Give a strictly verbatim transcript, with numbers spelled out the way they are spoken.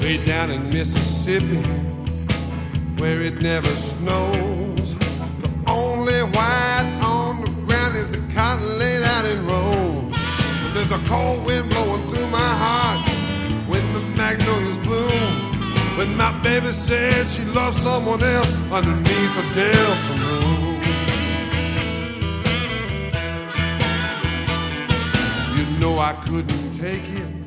way down in Mississippi, where it never snows. The only white on the ground is the cotton laid out in rows. But there's a cold wind blowing through my heart when the magnolias bloom. When my baby said she loves someone else underneath the Delta moon. You know I couldn't take it.